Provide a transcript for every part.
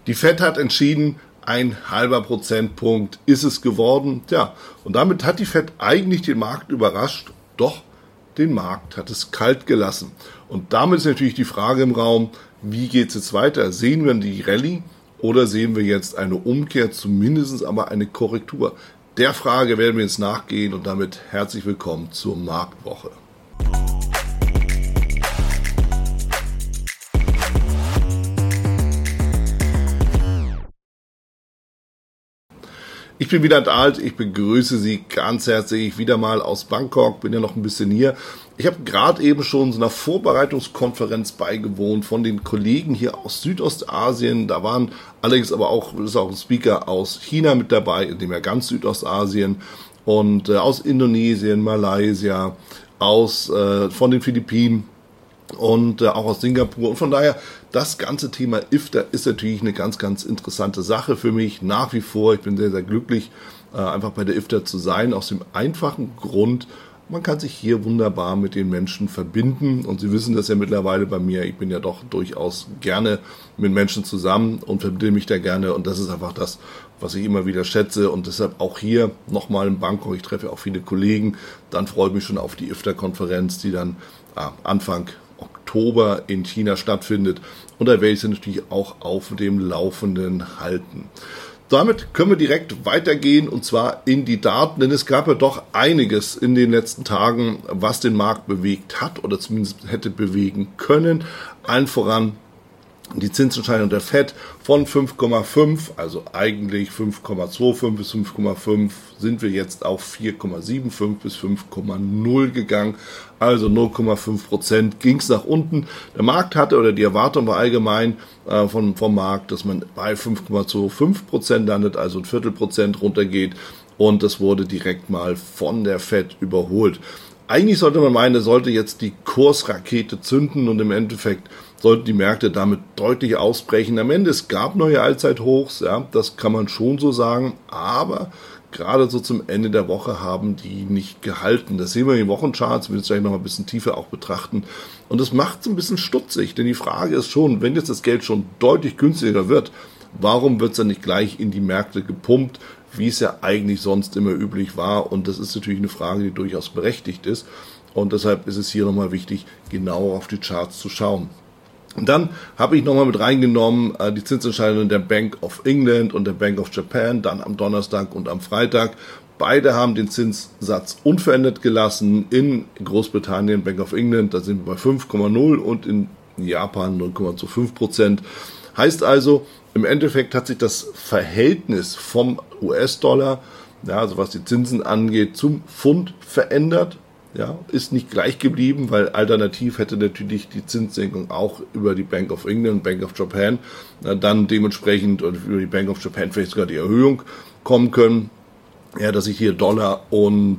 Die Fed hat entschieden, 0,5 Prozentpunkt ist es geworden. Tja, und damit hat die Fed eigentlich den Markt überrascht, doch den Markt hat es kalt gelassen. Und damit ist natürlich die Frage im Raum, wie geht es jetzt weiter? Sehen wir die Rallye oder sehen wir jetzt eine Umkehr, zumindest aber eine Korrektur? Der Frage werden wir jetzt nachgehen und damit herzlich willkommen zur Marktwoche. Ich bin Wieland Alt, ich begrüße Sie ganz herzlich wieder mal aus Bangkok, bin ja noch ein bisschen hier. Ich habe gerade eben schon so einer Vorbereitungskonferenz beigewohnt von den Kollegen hier aus Südostasien. Da waren allerdings aber auch, ist auch ein Speaker aus China mit dabei, in dem ja ganz Südostasien und aus Indonesien, Malaysia, von den Philippinen. Und auch aus Singapur. Und von daher, das ganze Thema IFTA ist natürlich eine ganz, ganz interessante Sache für mich. Nach wie vor, ich bin sehr, sehr glücklich, einfach bei der IFTA zu sein. Aus dem einfachen Grund, man kann sich hier wunderbar mit den Menschen verbinden. Und Sie wissen das ja mittlerweile bei mir. Ich bin ja doch durchaus gerne mit Menschen zusammen und verbinde mich da gerne. Und das ist einfach das, was ich immer wieder schätze. Und deshalb auch hier nochmal in Bangkok. Ich treffe auch viele Kollegen. Dann freue ich mich schon auf die IFTA-Konferenz, die dann Anfang Oktober in China stattfindet. Und da werde ich Sie natürlich auch auf dem Laufenden halten. Damit können wir direkt weitergehen und zwar in die Daten, denn es gab ja doch einiges in den letzten Tagen, was den Markt bewegt hat oder zumindest hätte bewegen können. Allen voran die Zinsentscheidung der Fed von 5,5, also eigentlich 5,25 bis 5,5, sind wir jetzt auf 4,75 bis 5,0 gegangen. Also 0,5% ging es nach unten. Der Markt hatte, oder die Erwartung war allgemein vom Markt, dass man bei 5,25% landet, also ein Viertelprozent runtergeht. Und das wurde direkt mal von der Fed überholt. Eigentlich sollte man meinen, es sollte jetzt die Kursrakete zünden und im Endeffekt sollten die Märkte damit deutlich ausbrechen. Am Ende, es gab neue Allzeithochs, ja, das kann man schon so sagen, aber gerade so zum Ende der Woche haben die nicht gehalten. Das sehen wir in den Wochencharts, wir werden es gleich noch mal ein bisschen tiefer auch betrachten. Und das macht es ein bisschen stutzig, denn die Frage ist schon, wenn jetzt das Geld schon deutlich günstiger wird, warum wird es dann nicht gleich in die Märkte gepumpt, wie es ja eigentlich sonst immer üblich war? Und das ist natürlich eine Frage, die durchaus berechtigt ist. Und deshalb ist es hier nochmal wichtig, genauer auf die Charts zu schauen. Und dann habe ich nochmal mit reingenommen die Zinsentscheidungen der Bank of England und der Bank of Japan, dann am Donnerstag und am Freitag. Beide haben den Zinssatz unverändert gelassen. In Großbritannien, Bank of England, da sind wir bei 5,0 und in Japan 0,25%. Heißt also, im Endeffekt hat sich das Verhältnis vom US-Dollar, ja, also was die Zinsen angeht, zum Pfund verändert. Ja, ist nicht gleich geblieben, weil alternativ hätte natürlich die Zinssenkung auch über die Bank of England, Bank of Japan, dann dementsprechend oder über die Bank of Japan vielleicht sogar die Erhöhung kommen können. Ja, dass sich hier Dollar und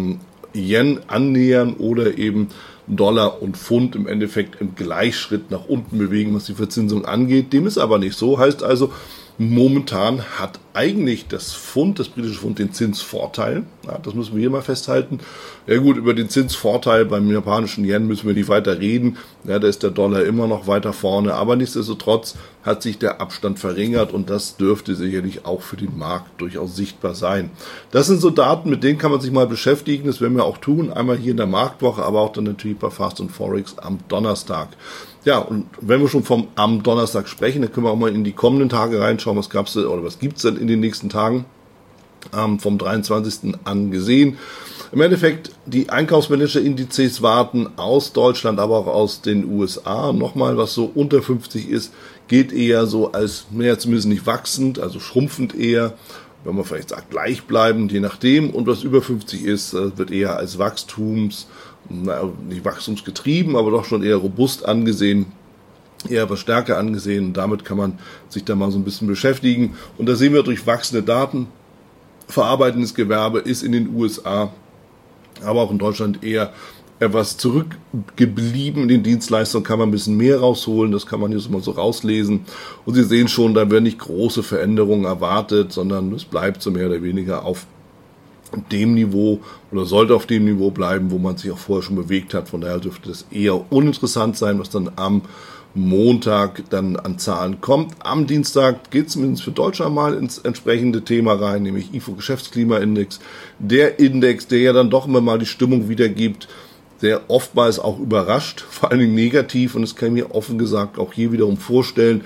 Yen annähern oder eben Dollar und Pfund im Endeffekt im Gleichschritt nach unten bewegen, was die Verzinsung angeht. Dem ist aber nicht so. Heißt also, momentan hat eigentlich das britische Pfund, den Zinsvorteil. Ja, das müssen wir hier mal festhalten. Ja gut, über den Zinsvorteil beim japanischen Yen müssen wir nicht weiter reden. Ja, da ist der Dollar immer noch weiter vorne. Aber nichtsdestotrotz hat sich der Abstand verringert und das dürfte sicherlich auch für den Markt durchaus sichtbar sein. Das sind so Daten, mit denen kann man sich mal beschäftigen. Das werden wir auch tun. Einmal hier in der Marktwoche, aber auch dann natürlich bei Fast und Forex am Donnerstag. Ja, und wenn wir schon am Donnerstag sprechen, dann können wir auch mal in die kommenden Tage reinschauen, was gibt's denn in den nächsten Tagen vom 23. an gesehen. Im Endeffekt, die Einkaufsmanager-Indizes warten aus Deutschland, aber auch aus den USA. Nochmal, was so unter 50 ist, geht eher so als, zumindest nicht wachsend, also schrumpfend eher. Wenn man vielleicht sagt, gleichbleibend, je nachdem. Und was über 50 ist, wird eher als nicht wachstumsgetrieben, aber doch schon eher robust angesehen, eher etwas stärker angesehen. Und damit kann man sich da mal so ein bisschen beschäftigen. Und da sehen wir durch wachsende Daten, verarbeitendes Gewerbe ist in den USA, aber auch in Deutschland eher etwas zurückgeblieben. In den Dienstleistungen kann man ein bisschen mehr rausholen, das kann man jetzt mal so rauslesen. Und Sie sehen schon, da werden nicht große Veränderungen erwartet, sondern es bleibt so mehr oder weniger auf dem Niveau oder sollte auf dem Niveau bleiben, wo man sich auch vorher schon bewegt hat. Von daher dürfte das eher uninteressant sein, was dann am Montag dann an Zahlen kommt. Am Dienstag geht es zumindest für Deutschland mal ins entsprechende Thema rein, nämlich IFO Geschäftsklimaindex. Der Index, der ja dann doch immer mal die Stimmung wiedergibt, der oftmals auch überrascht, vor allen Dingen negativ. Und das kann ich mir offen gesagt auch hier wiederum vorstellen.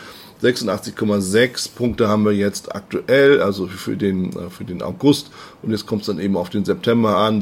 86,6 Punkte haben wir jetzt aktuell, also für den August. Und jetzt kommt es dann eben auf den September an.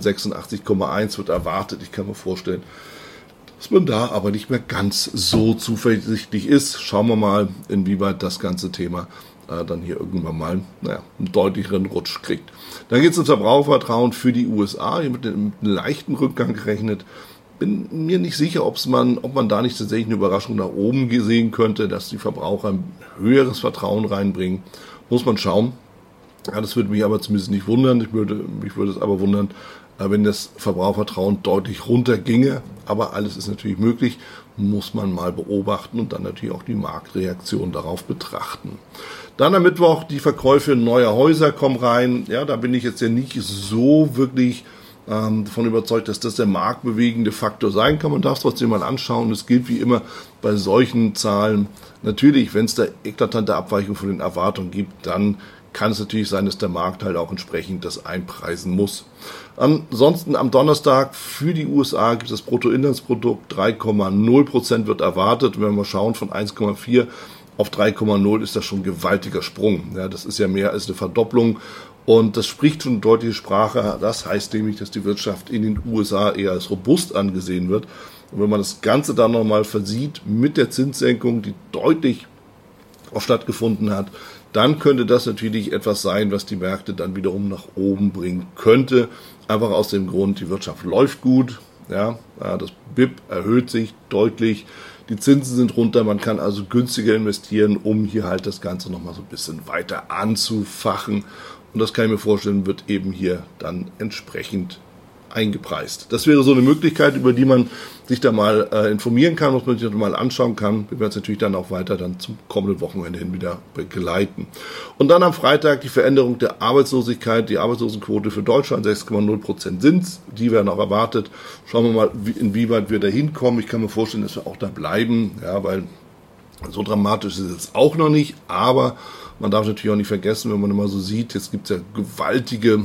86,1 wird erwartet. Ich kann mir vorstellen, dass man da aber nicht mehr ganz so zuversichtlich ist. Schauen wir mal, inwieweit das ganze Thema dann hier irgendwann mal einen deutlicheren Rutsch kriegt. Dann geht es ums Verbrauchervertrauen für die USA. Hier mit einem leichten Rückgang gerechnet. Bin mir nicht sicher, ob man da nicht tatsächlich eine Überraschung nach oben sehen könnte, dass die Verbraucher ein höheres Vertrauen reinbringen. Muss man schauen. Ja, das würde mich aber zumindest nicht wundern. Mich würde es aber wundern, wenn das Verbrauchervertrauen deutlich runterginge. Aber alles ist natürlich möglich, muss man mal beobachten und dann natürlich auch die Marktreaktion darauf betrachten. Dann am Mittwoch die Verkäufe neuer Häuser kommen rein. Ja, da bin ich jetzt ja nicht so wirklich davon überzeugt, dass das der marktbewegende Faktor sein kann. Man darf es trotzdem mal anschauen. Es gilt wie immer bei solchen Zahlen. Natürlich, wenn es da eklatante Abweichungen von den Erwartungen gibt, dann kann es natürlich sein, dass der Markt halt auch entsprechend das einpreisen muss. Ansonsten am Donnerstag für die USA gibt es das Bruttoinlandsprodukt, 3,0% wird erwartet. Wenn wir schauen, von 1,4 auf 3,0 ist das schon ein gewaltiger Sprung. Ja, das ist ja mehr als eine Verdopplung. Und das spricht schon deutliche Sprache. Das heißt nämlich, dass die Wirtschaft in den USA eher als robust angesehen wird. Und wenn man das Ganze dann nochmal versieht mit der Zinssenkung, die deutlich auch stattgefunden hat, dann könnte das natürlich etwas sein, was die Märkte dann wiederum nach oben bringen könnte. Einfach aus dem Grund, die Wirtschaft läuft gut. Ja, das BIP erhöht sich deutlich. Die Zinsen sind runter, man kann also günstiger investieren, um hier halt das Ganze nochmal so ein bisschen weiter anzufachen. Und das kann ich mir vorstellen, wird eben hier dann entsprechend eingepreist. Das wäre so eine Möglichkeit, über die man sich da mal informieren kann, was man sich mal anschauen kann. Wir werden es natürlich dann auch weiter dann zum kommenden Wochenende hin wieder begleiten. Und dann am Freitag die Veränderung der Arbeitslosigkeit. Die Arbeitslosenquote für Deutschland 6,0% sind. Die werden auch erwartet. Schauen wir mal, inwieweit wir da hinkommen. Ich kann mir vorstellen, dass wir auch da bleiben, ja, weil so dramatisch ist es auch noch nicht, aber man darf natürlich auch nicht vergessen, wenn man immer so sieht, jetzt gibt es ja gewaltige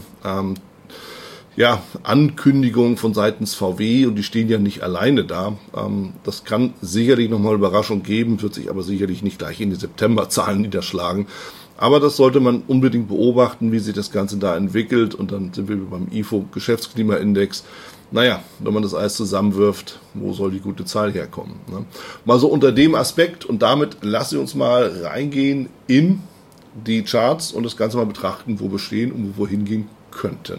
Ankündigungen von seitens VW und die stehen ja nicht alleine da. Das kann sicherlich nochmal Überraschung geben, wird sich aber sicherlich nicht gleich in die Septemberzahlen niederschlagen. Aber das sollte man unbedingt beobachten, wie sich das Ganze da entwickelt. Und dann sind wir beim IFO Geschäftsklimaindex. Naja, wenn man das alles zusammenwirft, wo soll die gute Zahl herkommen? Ne? Mal so unter dem Aspekt und damit lassen wir uns mal reingehen in die Charts und das Ganze mal betrachten, wo wir stehen und wo wir hingehen könnten.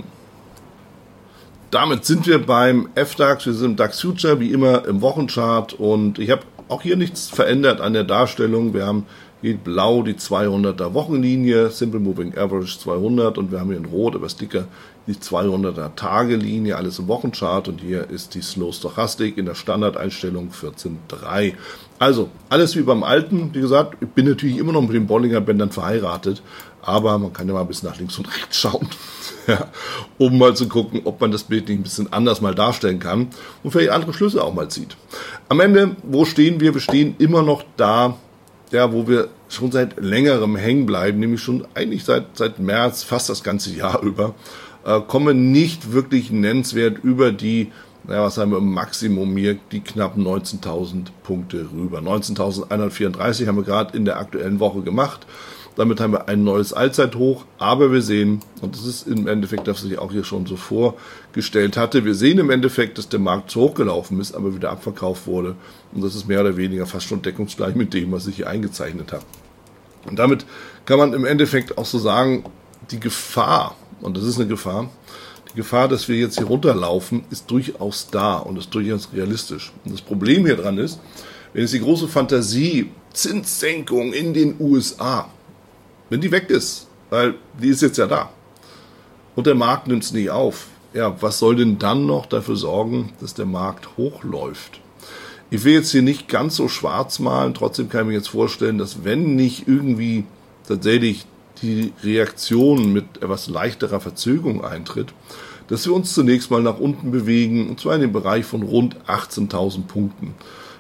Damit sind wir beim FDAX, wir sind im DAX Future, wie immer im Wochenchart und ich habe auch hier nichts verändert an der Darstellung. Wir haben hier blau die 200er Wochenlinie, Simple Moving Average 200 und wir haben hier in rot, aber Sticker, die 200er Tagelinie, alles im Wochenchart und hier ist die Slow Stochastik in der Standardeinstellung 14,3. Also alles wie beim Alten, wie gesagt, ich bin natürlich immer noch mit den Bollinger Bändern verheiratet, aber man kann ja mal bis nach links und rechts schauen, ja, um mal zu gucken, ob man das Bild nicht ein bisschen anders mal darstellen kann und vielleicht andere Schlüsse auch mal zieht. Am Ende, wo stehen wir? Wir stehen immer noch da, ja, wo wir schon seit längerem hängen bleiben, nämlich schon eigentlich seit März, fast das ganze Jahr über, kommen nicht wirklich nennenswert über die, was haben wir im Maximum hier, die knapp 19.000 Punkte rüber. 19.134 haben wir gerade in der aktuellen Woche gemacht. Damit haben wir ein neues Allzeithoch, aber wir sehen, und das ist im Endeffekt, das ich auch hier schon so vorgestellt hatte, wir sehen im Endeffekt, dass der Markt zu hoch gelaufen ist, aber wieder abverkauft wurde. Und das ist mehr oder weniger fast schon deckungsgleich mit dem, was ich hier eingezeichnet habe. Und damit kann man im Endeffekt auch so sagen, die Gefahr, und das ist eine Gefahr, die Gefahr, dass wir jetzt hier runterlaufen, ist durchaus da und ist durchaus realistisch. Und das Problem hier dran ist, wenn jetzt die große Fantasie, Zinssenkung in den USA, wenn die weg ist, weil die ist jetzt ja da und der Markt nimmt es nicht auf, ja, was soll denn dann noch dafür sorgen, dass der Markt hochläuft? Ich will jetzt hier nicht ganz so schwarz malen, trotzdem kann ich mir jetzt vorstellen, dass wenn nicht irgendwie tatsächlich die Reaktion mit etwas leichterer Verzögerung eintritt, dass wir uns zunächst mal nach unten bewegen, und zwar in dem Bereich von rund 18.000 Punkten.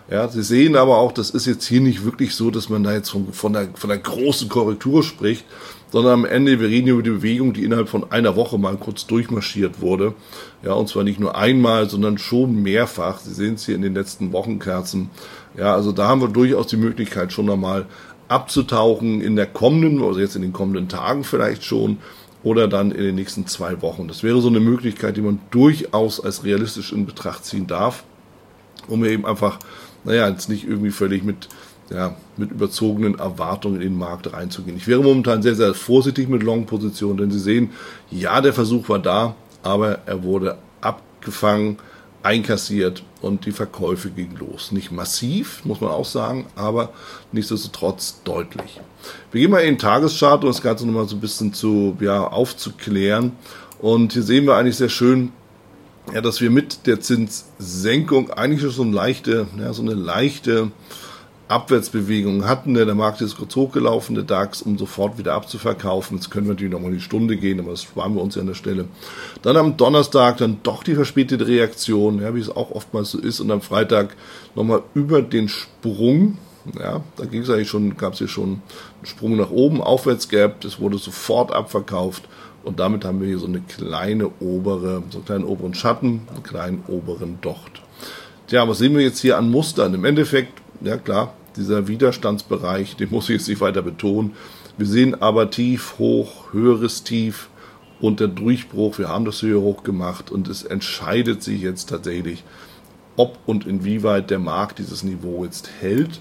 Ja, Sie sehen aber auch, das ist jetzt hier nicht wirklich so, dass man da jetzt von der großen Korrektur spricht, sondern am Ende, wir reden hier über die Bewegung, die innerhalb von einer Woche mal kurz durchmarschiert wurde. Ja, und zwar nicht nur einmal, sondern schon mehrfach. Sie sehen es hier in den letzten Wochenkerzen. Ja, also da haben wir durchaus die Möglichkeit, schon einmal abzutauchen in der kommenden, also jetzt in den kommenden Tagen vielleicht schon, oder dann in den nächsten 2 Wochen. Das wäre so eine Möglichkeit, die man durchaus als realistisch in Betracht ziehen darf, um eben einfach, jetzt nicht irgendwie völlig mit überzogenen Erwartungen in den Markt reinzugehen. Ich wäre momentan sehr, sehr vorsichtig mit Long-Positionen, denn Sie sehen, ja, der Versuch war da, aber er wurde abgefangen, einkassiert und die Verkäufe gingen los. Nicht massiv, muss man auch sagen, aber nichtsdestotrotz deutlich. Wir gehen mal in den Tageschart, um das Ganze nochmal so ein bisschen aufzuklären. Und hier sehen wir eigentlich sehr schön, dass wir mit der Zinssenkung eigentlich schon so eine leichte Abwärtsbewegung hatten. Der Markt ist kurz hochgelaufen, der DAX, um sofort wieder abzuverkaufen. Jetzt können wir natürlich nochmal in die Stunde gehen, aber das sparen wir uns ja an der Stelle. Dann am Donnerstag dann doch die verspätete Reaktion, wie es auch oftmals so ist. Und am Freitag nochmal über den Sprung. Ja, da gab es hier schon einen Sprung nach oben, Aufwärtsgap. Das wurde sofort abverkauft. Und damit haben wir hier so einen kleinen oberen Schatten, einen kleinen oberen Docht. Tja, was sehen wir jetzt hier an Mustern? Im Endeffekt, ja klar, dieser Widerstandsbereich, den muss ich jetzt nicht weiter betonen. Wir sehen aber tief, hoch, höheres Tief und der Durchbruch. Wir haben das höher hoch gemacht und es entscheidet sich jetzt tatsächlich, ob und inwieweit der Markt dieses Niveau jetzt hält,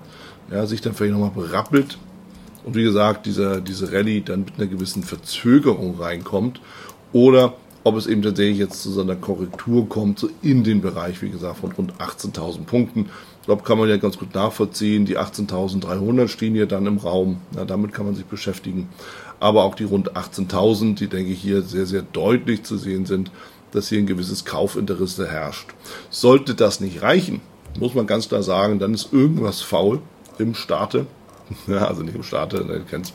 sich dann vielleicht nochmal berappelt und wie gesagt, diese Rallye dann mit einer gewissen Verzögerung reinkommt oder ob es eben tatsächlich jetzt zu so einer Korrektur kommt, so in den Bereich, wie gesagt, von rund 18.000 Punkten. Ich glaube, kann man ja ganz gut nachvollziehen. Die 18.300 stehen hier dann im Raum. Damit kann man sich beschäftigen. Aber auch die rund 18.000, die, denke ich, hier sehr, sehr deutlich zu sehen sind, dass hier ein gewisses Kaufinteresse herrscht. Sollte das nicht reichen, muss man ganz klar sagen, dann ist irgendwas faul im Starte. Ja, also nicht im Starte, ihr kennt's.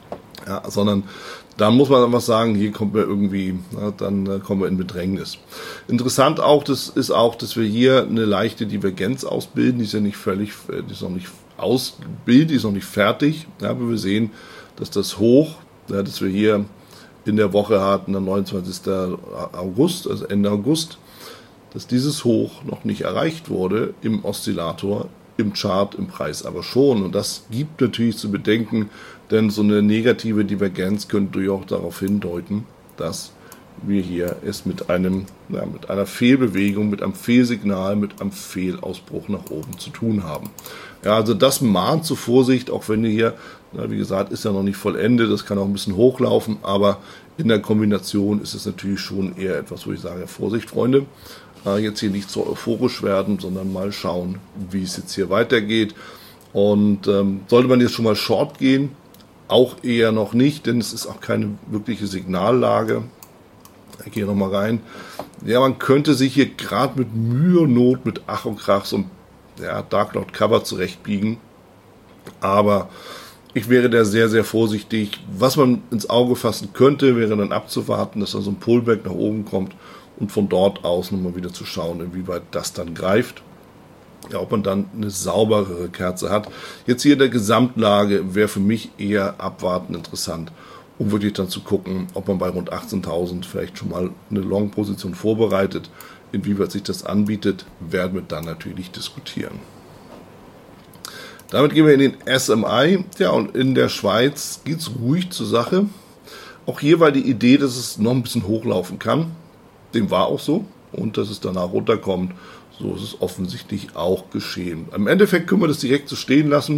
Ja, sondern dann muss man einfach sagen, hier kommen wir irgendwie, dann kommen wir in Bedrängnis. Interessant auch, dass wir hier eine leichte Divergenz ausbilden, die ist ja nicht völlig, die ist noch nicht ausgebildet, die ist noch nicht fertig, aber wir sehen, dass das Hoch, das wir hier in der Woche hatten, am 29. August, also Ende August, dass dieses Hoch noch nicht erreicht wurde im Oszillator, im Chart, im Preis aber schon. Und das gibt natürlich zu bedenken, denn so eine negative Divergenz könnte durchaus darauf hindeuten, dass wir hier es mit einer Fehlbewegung, mit einem Fehlsignal, mit einem Fehlausbruch nach oben zu tun haben. Ja, also das mahnt zur Vorsicht, auch wenn hier, wie gesagt, ist ja noch nicht vollendet, das kann auch ein bisschen hochlaufen, aber in der Kombination ist es natürlich schon eher etwas, wo ich sage, Vorsicht, Freunde, jetzt hier nicht so euphorisch werden, sondern mal schauen, wie es jetzt hier weitergeht. Und sollte man jetzt schon mal Short gehen, auch eher noch nicht, denn es ist auch keine wirkliche Signallage. Ich gehe nochmal rein. Ja, man könnte sich hier gerade mit Mühe und Not, mit Ach und Krach so ein Dark Cloud Cover zurechtbiegen. Aber ich wäre da sehr, sehr vorsichtig. Was man ins Auge fassen könnte, wäre dann abzuwarten, dass da so ein Pullback nach oben kommt und von dort aus nochmal wieder zu schauen, inwieweit das dann greift. Ja, ob man dann eine sauberere Kerze hat. Jetzt hier in der Gesamtlage wäre für mich eher abwarten interessant, um wirklich dann zu gucken, ob man bei rund 18.000 vielleicht schon mal eine Long-Position vorbereitet. Inwieweit sich das anbietet, werden wir dann natürlich diskutieren. Damit gehen wir in den SMI. Ja, und in der Schweiz geht es ruhig zur Sache. Auch hier war die Idee, dass es noch ein bisschen hochlaufen kann. Dem war auch so. Und dass es danach runterkommt. So ist es offensichtlich auch geschehen. Im Endeffekt können wir das direkt so stehen lassen.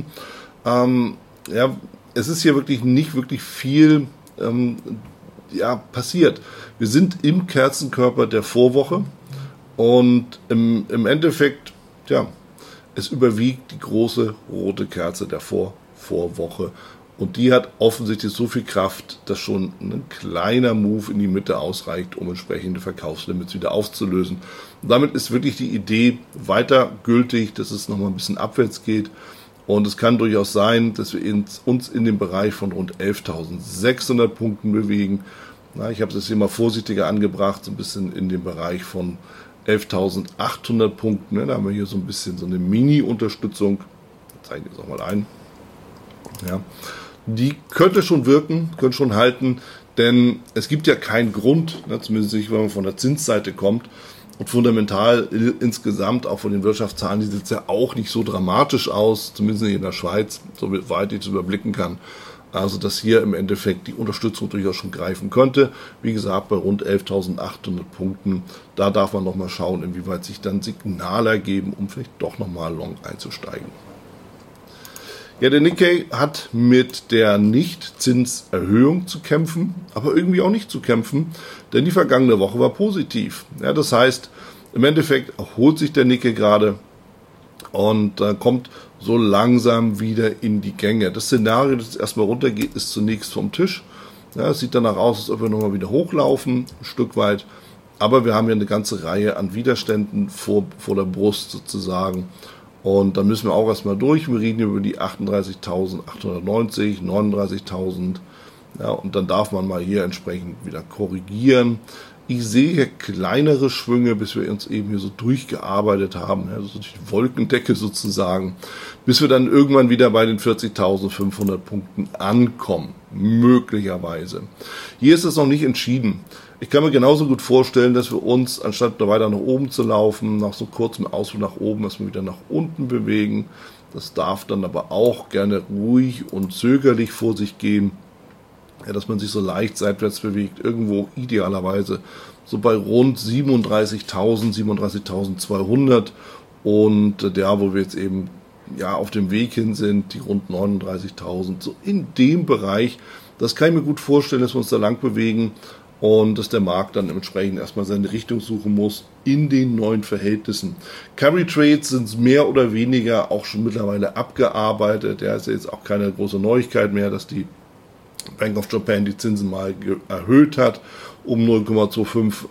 Es ist hier wirklich nicht wirklich viel passiert. Wir sind im Kerzenkörper der Vorwoche und im Endeffekt, es überwiegt die große rote Kerze der Vorwoche. Und die hat offensichtlich so viel Kraft, dass schon ein kleiner Move in die Mitte ausreicht, um entsprechende Verkaufslimits wieder aufzulösen. Und damit ist wirklich die Idee weiter gültig, dass es nochmal ein bisschen abwärts geht. Und es kann durchaus sein, dass wir uns in dem Bereich von rund 11.600 Punkten bewegen. Ich habe es jetzt hier mal vorsichtiger angebracht, so ein bisschen in dem Bereich von 11.800 Punkten. Ne? Da haben wir hier so ein bisschen so eine Mini-Unterstützung. Ich zeige das auch mal ein. Ja. Die könnte schon wirken, könnte schon halten, denn es gibt ja keinen Grund, ne, zumindest nicht, wenn man von der Zinsseite kommt. Und fundamental insgesamt, auch von den Wirtschaftszahlen, die sieht es ja auch nicht so dramatisch aus, zumindest nicht in der Schweiz, soweit ich es überblicken kann. Also, dass hier im Endeffekt die Unterstützung durchaus schon greifen könnte. Wie gesagt, bei rund 11.800 Punkten, da darf man nochmal schauen, inwieweit sich dann Signale ergeben, um vielleicht doch nochmal long einzusteigen. Ja, der Nikkei hat mit der Nicht-Zinserhöhung zu kämpfen, aber irgendwie auch nicht zu kämpfen, denn die vergangene Woche war positiv. Ja, das heißt, im Endeffekt erholt sich der Nikkei gerade und kommt so langsam wieder in die Gänge. Das Szenario, das erstmal runtergeht, ist zunächst vom Tisch. Ja, es sieht danach aus, als ob wir nochmal wieder hochlaufen, ein Stück weit. Aber wir haben ja eine ganze Reihe an Widerständen vor der Brust sozusagen. Und da müssen wir auch erstmal durch. Wir reden über die 38.890, 39.000. Ja, und dann darf man mal hier entsprechend wieder korrigieren. Ich sehe hier kleinere Schwünge, bis wir uns eben hier so durchgearbeitet haben. Ja, das ist die Wolkendecke sozusagen. Bis wir dann irgendwann wieder bei den 40.500 Punkten ankommen. Möglicherweise. Hier ist es noch nicht entschieden. Ich kann mir genauso gut vorstellen, dass wir uns, anstatt da weiter nach oben zu laufen, nach so kurzem Ausflug nach oben, dass wir wieder nach unten bewegen. Das darf dann aber auch gerne ruhig und zögerlich vor sich gehen. Ja, dass man sich so leicht seitwärts bewegt, irgendwo idealerweise so bei rund 37.000, 37.200 und ja, wo wir jetzt eben ja auf dem Weg hin sind, die rund 39.000, so in dem Bereich, das kann ich mir gut vorstellen, dass wir uns da lang bewegen und dass der Markt dann entsprechend erstmal seine Richtung suchen muss in den neuen Verhältnissen. Carry Trades sind mehr oder weniger auch schon mittlerweile abgearbeitet, ja, ist ja jetzt auch keine große Neuigkeit mehr, dass die Bank of Japan die Zinsen mal erhöht hat um 0,25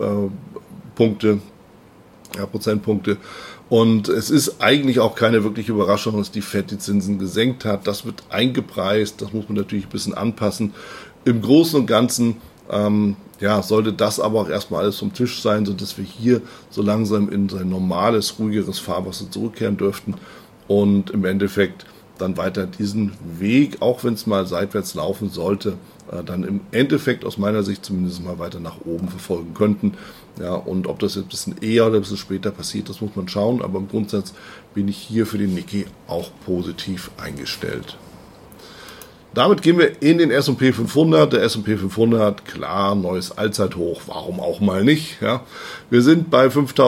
Prozentpunkte. Und es ist eigentlich auch keine wirkliche Überraschung, dass die Fed die Zinsen gesenkt hat. Das wird eingepreist, das muss man natürlich ein bisschen anpassen. Im Großen und Ganzen sollte das aber auch erstmal alles vom Tisch sein, sodass wir hier so langsam in sein normales, ruhigeres Fahrwasser zurückkehren dürften und im Endeffekt dann weiter diesen Weg, auch wenn es mal seitwärts laufen sollte, dann im Endeffekt aus meiner Sicht zumindest mal weiter nach oben verfolgen könnten. Ja, und ob das jetzt ein bisschen eher oder ein bisschen später passiert, das muss man schauen, aber im Grundsatz bin ich hier für den Nikkei auch positiv eingestellt. Damit gehen wir in den S&P 500. Der S&P 500, klar, neues Allzeithoch, warum auch mal nicht. Ja. Wir sind bei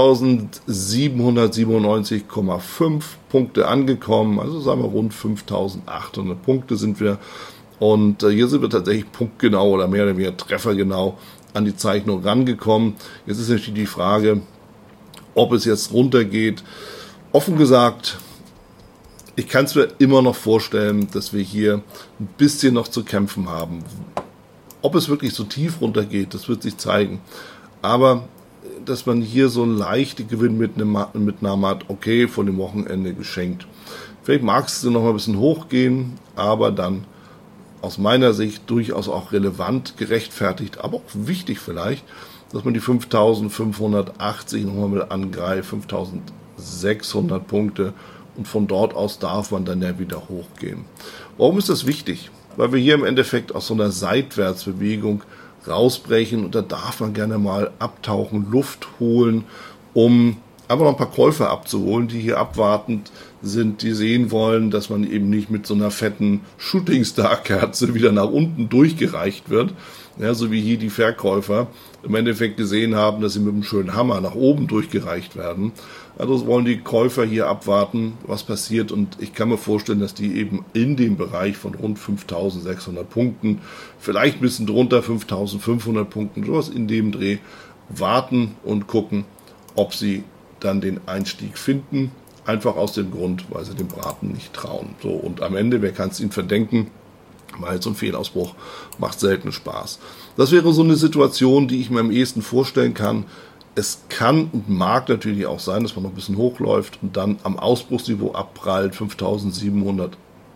5.797,5 Punkte angekommen, also sagen wir rund 5.800 Punkte sind wir. Und hier sind wir tatsächlich punktgenau oder mehr oder weniger treffergenau an die Zeichnung rangekommen. Jetzt ist natürlich die Frage, ob es jetzt runtergeht. Offen gesagt, ich kann es mir immer noch vorstellen, dass wir hier ein bisschen noch zu kämpfen haben. Ob es wirklich so tief runtergeht, das wird sich zeigen. Aber dass man hier so eine leichte Gewinnmitnahme hat, okay, von dem Wochenende geschenkt. Vielleicht mag es noch mal ein bisschen hochgehen, aber dann aus meiner Sicht durchaus auch relevant, gerechtfertigt, aber auch wichtig vielleicht, dass man die 5.580 nochmal mit angreift, 5.600 Punkte. Und von dort aus darf man dann ja wieder hochgehen. Warum ist das wichtig? Weil wir hier im Endeffekt aus so einer Seitwärtsbewegung rausbrechen und da darf man gerne mal abtauchen, Luft holen, um einfach noch ein paar Käufer abzuholen, die hier abwartend sind, die sehen wollen, dass man eben nicht mit so einer fetten Shooting-Star-Kerze wieder nach unten durchgereicht wird, ja, so wie hier die Verkäufer im Endeffekt gesehen haben, dass sie mit einem schönen Hammer nach oben durchgereicht werden. Also wollen die Käufer hier abwarten, was passiert, und ich kann mir vorstellen, dass die eben in dem Bereich von rund 5.600 Punkten, vielleicht ein bisschen drunter 5.500 Punkten, sowas in dem Dreh, warten und gucken, ob sie dann den Einstieg finden, einfach aus dem Grund, weil sie dem Braten nicht trauen. So, und am Ende, wer kann es ihnen verdenken? Weil so ein Fehlausbruch macht selten Spaß. Das wäre so eine Situation, die ich mir am ehesten vorstellen kann. Es kann und mag natürlich auch sein, dass man noch ein bisschen hochläuft und dann am Ausbruchsniveau abprallt, 5.700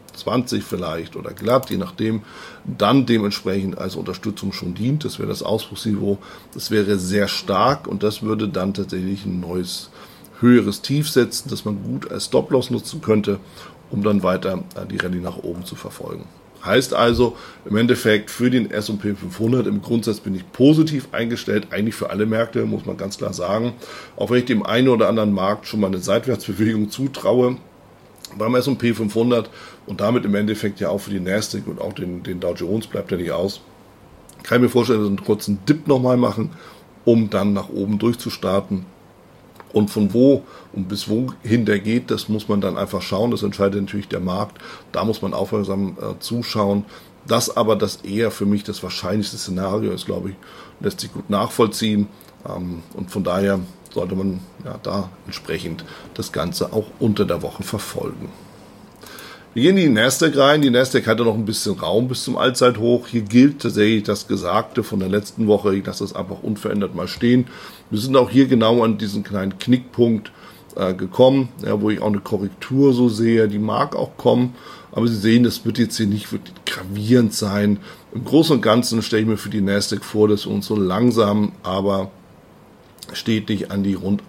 20 vielleicht oder glatt, je nachdem, dann dementsprechend als Unterstützung schon dient. Das wäre das Ausbruchsniveau. Das wäre sehr stark und das würde dann tatsächlich ein neues, höheres Tief setzen, das man gut als Stop-Loss nutzen könnte, um dann weiter die Rallye nach oben zu verfolgen. Heißt also, im Endeffekt für den S&P 500 im Grundsatz bin ich positiv eingestellt, eigentlich für alle Märkte, muss man ganz klar sagen. Auch wenn ich dem einen oder anderen Markt schon mal eine Seitwärtsbewegung zutraue, beim S&P 500 und damit im Endeffekt ja auch für die Nasdaq und auch den Dow Jones bleibt ja nicht aus, kann ich mir vorstellen, dass wir einen kurzen Dip nochmal machen, um dann nach oben durchzustarten. Und von wo und bis wohin der geht, das muss man dann einfach schauen. Das entscheidet natürlich der Markt. Da muss man aufmerksam zuschauen. Das aber das eher für mich das wahrscheinlichste Szenario ist, glaube ich, lässt sich gut nachvollziehen. Und von daher sollte man da entsprechend das Ganze auch unter der Woche verfolgen. Wir gehen in die Nasdaq rein. Die Nasdaq hatte noch ein bisschen Raum bis zum Allzeithoch. Hier gilt tatsächlich das Gesagte von der letzten Woche. Ich lasse das einfach unverändert mal stehen. Wir sind auch hier genau an diesen kleinen Knickpunkt gekommen, wo ich auch eine Korrektur so sehe. Die mag auch kommen, aber Sie sehen, das wird jetzt hier nicht wirklich gravierend sein. Im Großen und Ganzen stelle ich mir für die Nasdaq vor, dass wir uns so langsam, aber stetig an die rund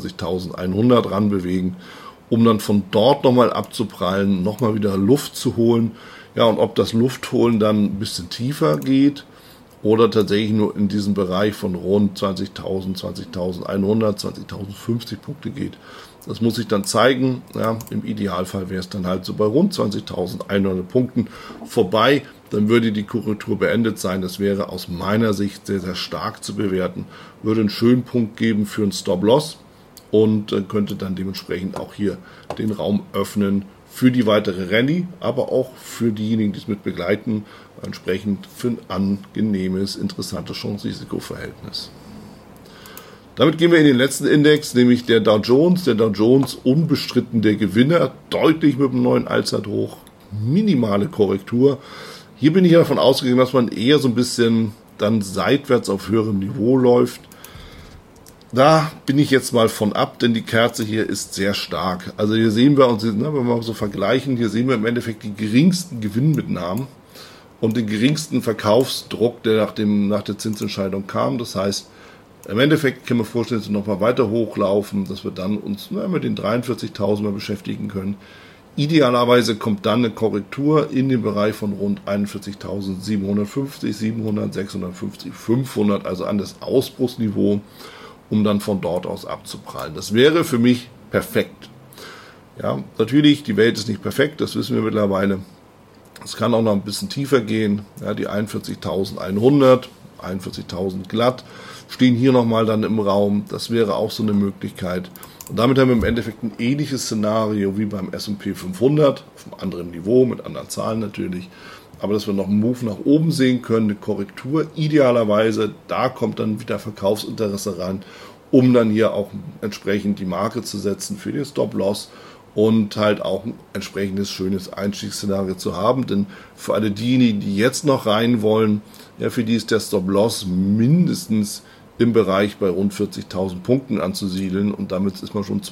21.100 ranbewegen, um dann von dort nochmal abzuprallen, nochmal wieder Luft zu holen. Ja, und ob das Luftholen dann ein bisschen tiefer geht oder tatsächlich nur in diesem Bereich von rund 20.000, 20.100, 20.050 Punkte geht, das muss sich dann zeigen. Ja, im Idealfall wäre es dann halt so bei rund 20.100 Punkten vorbei. Dann würde die Korrektur beendet sein. Das wäre aus meiner Sicht sehr, sehr stark zu bewerten. Würde einen schönen Punkt geben für einen Stop-Loss und könnte dann dementsprechend auch hier den Raum öffnen für die weitere Rallye, aber auch für diejenigen, die es mit begleiten, entsprechend für ein angenehmes, interessantes Chance-Risiko-Verhältnis. Damit gehen wir in den letzten Index, nämlich der Dow Jones. Der Dow Jones unbestritten der Gewinner, deutlich mit dem neuen Allzeithoch, minimale Korrektur. Hier bin ich davon ausgegangen, dass man eher so ein bisschen dann seitwärts auf höherem Niveau läuft. Da bin ich jetzt mal von ab, denn die Kerze hier ist sehr stark. Also hier sehen wir uns, wenn wir mal so vergleichen, hier sehen wir im Endeffekt die geringsten Gewinnmitnahmen und den geringsten Verkaufsdruck, der nach der Zinsentscheidung kam. Das heißt, im Endeffekt können wir vorstellen, dass wir nochmal weiter hochlaufen, dass wir dann uns mit den 43.000 mal beschäftigen können. Idealerweise kommt dann eine Korrektur in den Bereich von rund 41.750, 700, 650, 500, also an das Ausbruchsniveau, um dann von dort aus abzuprallen. Das wäre für mich perfekt. Ja, natürlich, die Welt ist nicht perfekt, das wissen wir mittlerweile. Es kann auch noch ein bisschen tiefer gehen. Ja, die 41.100, 41.000 glatt stehen hier nochmal dann im Raum. Das wäre auch so eine Möglichkeit. Und damit haben wir im Endeffekt ein ähnliches Szenario wie beim S&P 500, auf einem anderen Niveau, mit anderen Zahlen natürlich. Aber dass wir noch einen Move nach oben sehen können, eine Korrektur idealerweise, da kommt dann wieder Verkaufsinteresse rein, um dann hier auch entsprechend die Marke zu setzen für den Stop-Loss und halt auch ein entsprechendes schönes Einstiegsszenario zu haben. Denn für alle diejenigen, die jetzt noch rein wollen, ja, für die ist der Stop-Loss mindestens im Bereich bei rund 40.000 Punkten anzusiedeln und damit ist man schon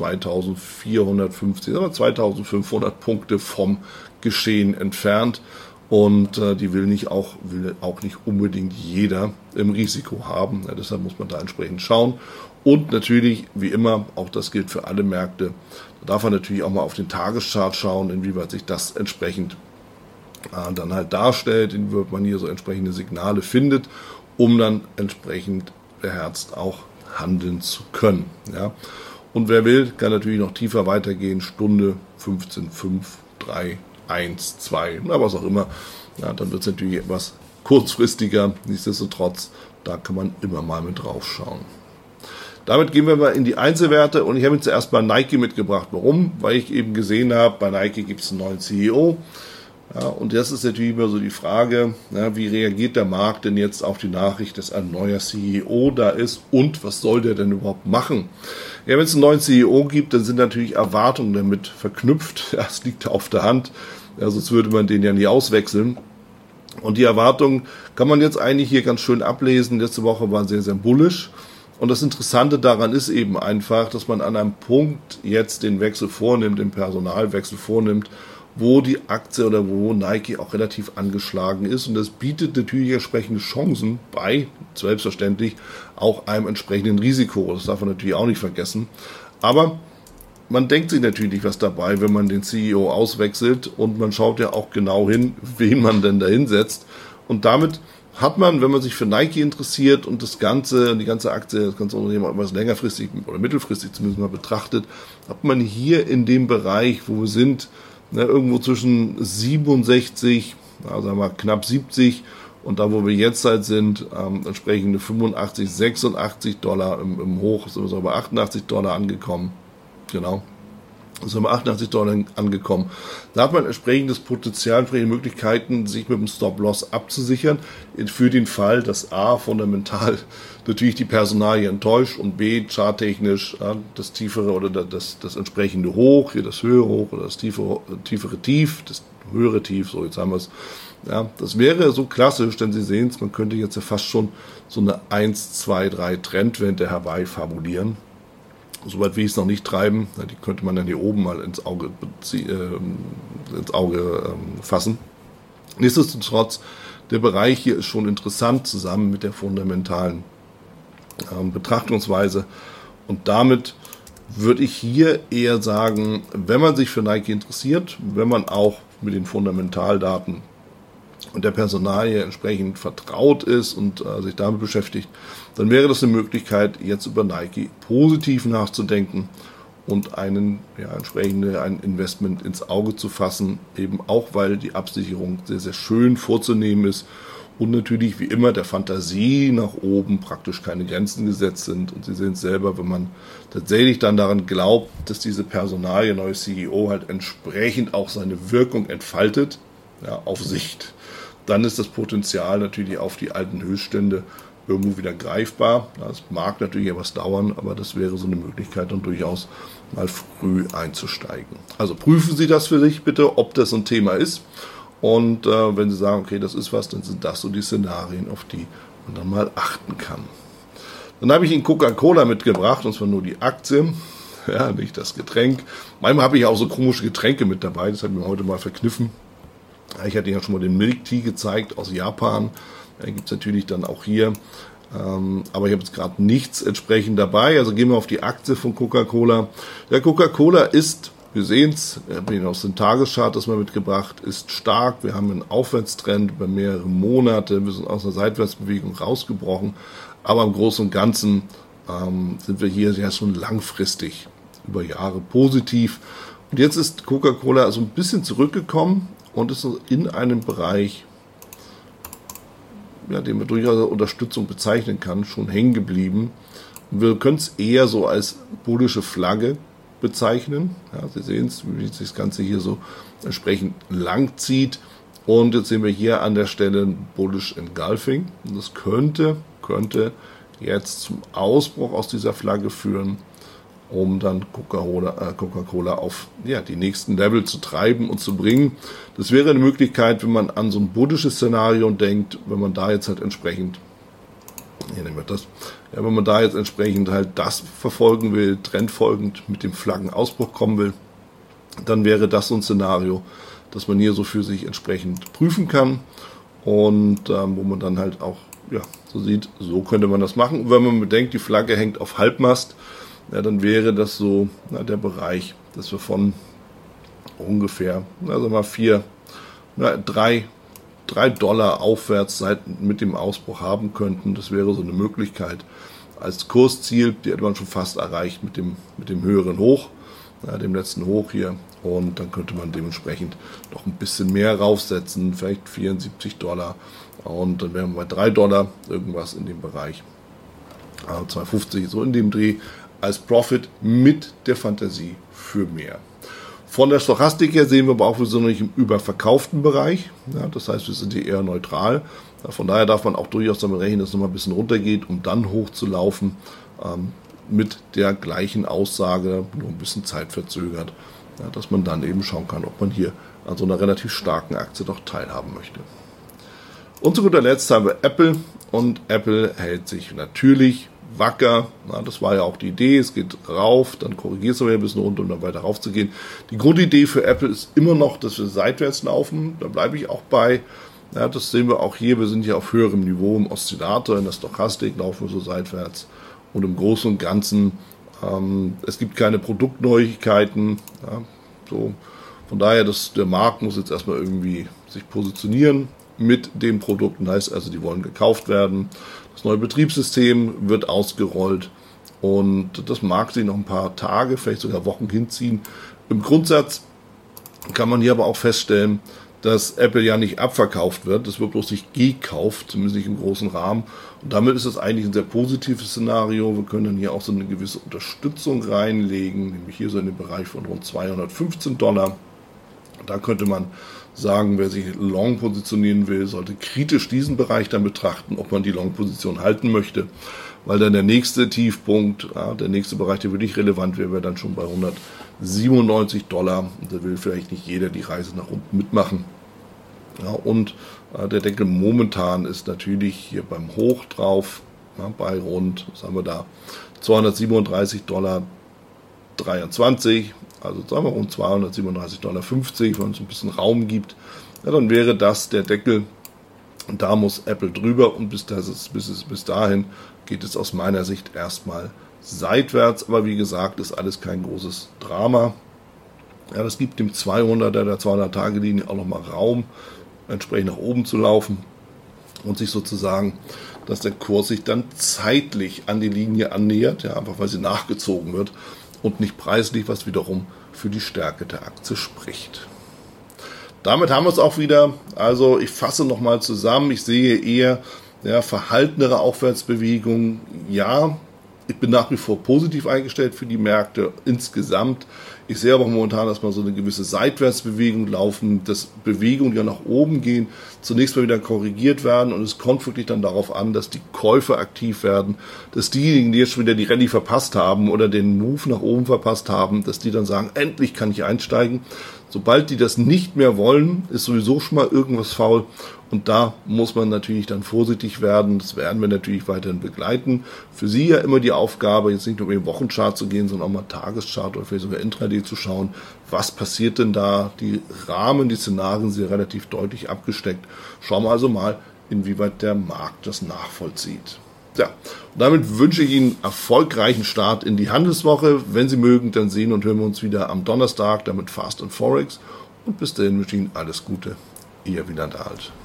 2.450, aber 2.500 Punkte vom Geschehen entfernt. Und die will auch nicht unbedingt jeder im Risiko haben. Ja, deshalb muss man da entsprechend schauen. Und natürlich, wie immer, auch das gilt für alle Märkte, da darf man natürlich auch mal auf den Tageschart schauen, inwieweit sich das entsprechend dann halt darstellt, inwieweit man hier so entsprechende Signale findet, um dann entsprechend beherzt auch handeln zu können. Ja. Und wer will, kann natürlich noch tiefer weitergehen, Stunde, 15, 5, 3, 1, 2, was auch immer. Ja, dann wird es natürlich etwas kurzfristiger. Nichtsdestotrotz, da kann man immer mal mit drauf schauen. Damit gehen wir mal in die Einzelwerte und ich habe jetzt zuerst mal Nike mitgebracht. Warum? Weil ich eben gesehen habe, bei Nike gibt es einen neuen CEO. Ja, und das ist natürlich immer so die Frage, ja, wie reagiert der Markt denn jetzt auf die Nachricht, dass ein neuer CEO da ist und was soll der denn überhaupt machen? Ja, wenn es einen neuen CEO gibt, dann sind natürlich Erwartungen damit verknüpft. Ja, das liegt auf der Hand, ja, sonst würde man den ja nie auswechseln. Und die Erwartungen kann man jetzt eigentlich hier ganz schön ablesen. Letzte Woche war sehr, sehr bullish. Und das Interessante daran ist eben einfach, dass man an einem Punkt jetzt den Wechsel vornimmt, den Personalwechsel vornimmt, wo die Aktie oder wo Nike auch relativ angeschlagen ist. Und das bietet natürlich entsprechende Chancen bei, selbstverständlich, auch einem entsprechenden Risiko. Das darf man natürlich auch nicht vergessen. Aber man denkt sich natürlich was dabei, wenn man den CEO auswechselt, und man schaut ja auch genau hin, wen man denn da hinsetzt. Und damit hat man, wenn man sich für Nike interessiert und die ganze Aktie, das ganze Unternehmen etwas längerfristig oder mittelfristig zumindest mal betrachtet, hat man hier in dem Bereich, wo wir sind, irgendwo zwischen 67, sagen wir mal knapp 70, und da, wo wir jetzt halt sind, entsprechende 85, 86 Dollar im Hoch, sind wir so bei 88 Dollar angekommen. Genau. Also bei 88 Dollar angekommen. Da hat man entsprechendes Potenzial, entsprechende Möglichkeiten, sich mit dem Stop-Loss abzusichern, für den Fall, dass A, fundamental natürlich die Personalie enttäuscht, und B, charttechnisch das tiefere oder das entsprechende Hoch, hier das höhere Hoch oder das tiefere Tief, das höhere Tief, so jetzt haben wir es. Ja, das wäre so klassisch, denn Sie sehen es, man könnte jetzt ja fast schon so eine 1, 2, 3 Trendwende herbeifabulieren. Soweit will ich es noch nicht treiben. Die könnte man dann hier oben mal ins Auge fassen. Nichtsdestotrotz, der Bereich hier ist schon interessant, zusammen mit der fundamentalen Betrachtungsweise. Und damit würde ich hier eher sagen, wenn man sich für Nike interessiert, wenn man auch mit den Fundamentaldaten und der Personalie entsprechend vertraut ist und sich damit beschäftigt, dann wäre das eine Möglichkeit, jetzt über Nike positiv nachzudenken und ein Investment ins Auge zu fassen, eben auch, weil die Absicherung sehr, sehr schön vorzunehmen ist und natürlich wie immer der Fantasie nach oben praktisch keine Grenzen gesetzt sind. Und Sie sehen es selber, wenn man tatsächlich dann daran glaubt, dass diese Personalie, neue CEO, halt entsprechend auch seine Wirkung entfaltet, ja, auf Sicht, dann ist das Potenzial natürlich auf die alten Höchststände irgendwo wieder greifbar. Das mag natürlich etwas dauern, aber das wäre so eine Möglichkeit, dann durchaus mal früh einzusteigen. Also prüfen Sie das für sich bitte, ob das ein Thema ist. Und wenn Sie sagen, okay, das ist was, dann sind das so die Szenarien, auf die man dann mal achten kann. Dann habe ich Ihnen Coca-Cola mitgebracht, und zwar nur die Aktie, ja, nicht das Getränk. Manchmal habe ich auch so komische Getränke mit dabei, das hat mir heute mal verkniffen. Ich hatte Ihnen ja schon mal den Milk Tea gezeigt aus Japan. Den gibt es natürlich dann auch hier. Aber ich habe jetzt gerade nichts entsprechend dabei. Also gehen wir auf die Aktie von Coca-Cola. Der Coca-Cola ist, wir sehen es, ich habe Ihnen aus dem Tageschart das mal mitgebracht, ist stark. Wir haben einen Aufwärtstrend über mehrere Monate. Wir sind aus einer Seitwärtsbewegung rausgebrochen. Aber im Großen und Ganzen sind wir hier ja schon langfristig über Jahre positiv. Und jetzt ist Coca-Cola so ein bisschen zurückgekommen und ist in einem Bereich, ja, den man durchaus als Unterstützung bezeichnen kann, schon hängen geblieben. Wir können es eher so als bullische Flagge bezeichnen. Ja, Sie sehen es, wie sich das Ganze hier so entsprechend lang zieht. Und jetzt sehen wir hier an der Stelle ein Bullish Engulfing. Und das könnte jetzt zum Ausbruch aus dieser Flagge führen, um dann Coca-Cola auf die nächsten Level zu treiben und zu bringen. Das wäre eine Möglichkeit, wenn man an so ein bullisches Szenario denkt, wenn man da jetzt halt entsprechend, wenn man da jetzt entsprechend halt das verfolgen will, trendfolgend mit dem Flaggenausbruch kommen will, dann wäre das so ein Szenario, das man hier so für sich entsprechend prüfen kann und wo man dann halt auch so sieht, so könnte man das machen. Und wenn man bedenkt, die Flagge hängt auf Halbmast, ja, dann wäre das so der Bereich, dass wir von ungefähr, also mal 3 Dollar aufwärts mit dem Ausbruch haben könnten. Das wäre so eine Möglichkeit als Kursziel, die hätte man schon fast erreicht mit dem höheren Hoch, dem letzten Hoch hier. Und dann könnte man dementsprechend noch ein bisschen mehr raufsetzen, vielleicht 74 Dollar. Und dann wären wir bei 3 Dollar, irgendwas in dem Bereich. 2,50, so in dem Dreh, als Profit mit der Fantasie für mehr. Von der Stochastik her sehen wir aber auch, wir sind noch nicht im überverkauften Bereich. Ja, das heißt, wir sind hier eher neutral. Ja, von daher darf man auch durchaus damit rechnen, dass es nochmal ein bisschen runtergeht, um dann hochzulaufen, mit der gleichen Aussage, nur ein bisschen zeitverzögert, dass man dann eben schauen kann, ob man hier an so einer relativ starken Aktie doch teilhaben möchte. Und zu guter Letzt haben wir Apple, und Apple hält sich natürlich wacker. Ja, das war ja auch die Idee. Es geht rauf, dann korrigiert es aber ein bisschen runter, um dann weiter rauf zu gehen. Die Grundidee für Apple ist immer noch, dass wir seitwärts laufen. Da bleibe ich auch bei. Ja, das sehen wir auch hier. Wir sind hier auf höherem Niveau im Oszillator. In der Stochastik laufen wir so seitwärts. Und im Großen und Ganzen, es gibt keine Produktneuigkeiten. Ja, so. Von daher, der Markt muss jetzt erstmal irgendwie sich positionieren mit den Produkten. Heißt also, die wollen gekauft werden. Das neue Betriebssystem wird ausgerollt. Und das mag sich noch ein paar Tage, vielleicht sogar Wochen hinziehen. Im Grundsatz kann man hier aber auch feststellen, dass Apple ja nicht abverkauft wird. Es wird bloß nicht gekauft, zumindest nicht im großen Rahmen. Und damit ist das eigentlich ein sehr positives Szenario. Wir können dann hier auch so eine gewisse Unterstützung reinlegen, nämlich hier so in den Bereich von rund $215. Da könnte man sagen, wer sich long positionieren will, sollte kritisch diesen Bereich dann betrachten, ob man die Long-Position halten möchte. Weil dann der nächste Tiefpunkt, der nächste Bereich, der wirklich relevant wäre, wäre dann schon bei $197. Und da will vielleicht nicht jeder die Reise nach unten mitmachen. Ja, und der Deckel momentan ist natürlich hier beim Hoch drauf, bei rund, was haben wir da, $237,23. Also sagen wir rund $237,50, wenn es ein bisschen Raum gibt. Ja, dann wäre das der Deckel. Und da muss Apple drüber. Und bis dahin geht es aus meiner Sicht erstmal seitwärts. Aber wie gesagt, ist alles kein großes Drama. Ja, das gibt dem 200er, der 200-Tage-Linie auch nochmal Raum, entsprechend nach oben zu laufen. Und sich sozusagen, dass der Kurs sich dann zeitlich an die Linie annähert. Ja, einfach weil sie nachgezogen wird. Und nicht preislich, was wiederum für die Stärke der Aktie spricht. Damit haben wir es auch wieder. Also ich fasse nochmal zusammen. Ich sehe eher verhaltenere Aufwärtsbewegungen. Ja, ich bin nach wie vor positiv eingestellt für die Märkte insgesamt. Ich sehe aber momentan, dass mal so eine gewisse Seitwärtsbewegung laufen, dass Bewegungen ja nach oben gehen, zunächst mal wieder korrigiert werden und es kommt wirklich dann darauf an, dass die Käufer aktiv werden, dass diejenigen, die jetzt schon wieder die Rallye verpasst haben oder den Move nach oben verpasst haben, dass die dann sagen, endlich kann ich einsteigen. Sobald die das nicht mehr wollen, ist sowieso schon mal irgendwas faul. Und da muss man natürlich dann vorsichtig werden. Das werden wir natürlich weiterhin begleiten. Für Sie ja immer die Aufgabe, jetzt nicht nur über den Wochenchart zu gehen, sondern auch mal Tageschart oder vielleicht sogar Intraday zu schauen. Was passiert denn da? Die Rahmen, die Szenarien sind relativ deutlich abgesteckt. Schauen wir also mal, inwieweit der Markt das nachvollzieht. Ja, und damit wünsche ich Ihnen erfolgreichen Start in die Handelswoche. Wenn Sie mögen, dann sehen und hören wir uns wieder am Donnerstag, damit Fast and Forex. Und bis dahin wünsche ich Ihnen alles Gute. Ihr Wieland Alt.